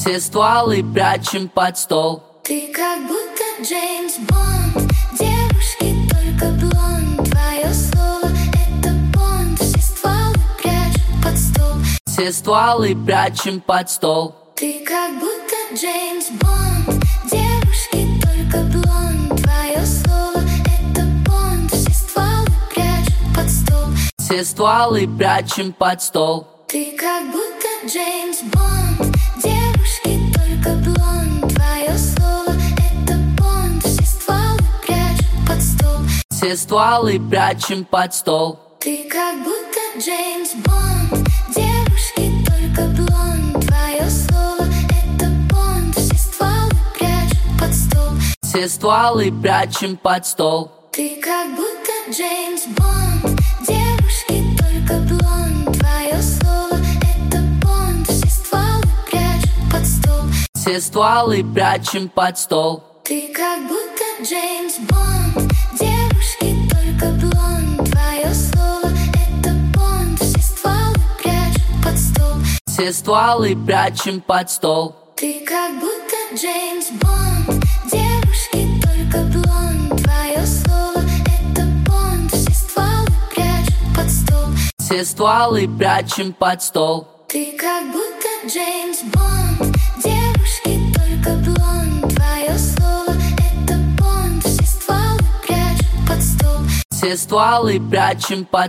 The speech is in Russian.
Все стволы прячем под стол. Ты как будто Джеймс Бонд. Девушки только блонд. Твое слово это Бонд. Все стволы прячем под стол. Все стволы прячем под стол. Ты как будто Джеймс Бонд. Девушки только блонд. Твое слово это Бонд. Все стволы прячем под стол. Все стволы прячем под стол. Ты как будто Джеймс Бонд. Девушки только блонд. Твое слово это Бонд. Все стволы прячем под стол. Все стволы прячем под стол. Ты как будто Джеймс Бонд. Девушки только блонд. Твое слово это Бонд. Все стволы прячем под стол. Все стволы прячем под стол. Ты как будто Джеймс Бонд. Девушки только блонд. Твое слово это Бонд. Все стволы прячем под стол. Все стволы прячем под стол. Ты как будто Джеймс Бонд. Девушки только блонд. Твое слово это Бонд. Все стволы прячем под стол. Все стволы прячем под стол. Ты как будто Джеймс Бонд. Девушки только блонд. Твое слово это Бонд. Все стволы прячем под стол. Все стволы прячем под стол. Ты как будто Джеймс Бонд. Девушки только блонд. Твое слово это Бонд. Все стволы прячем под стол. Все стволы прячем под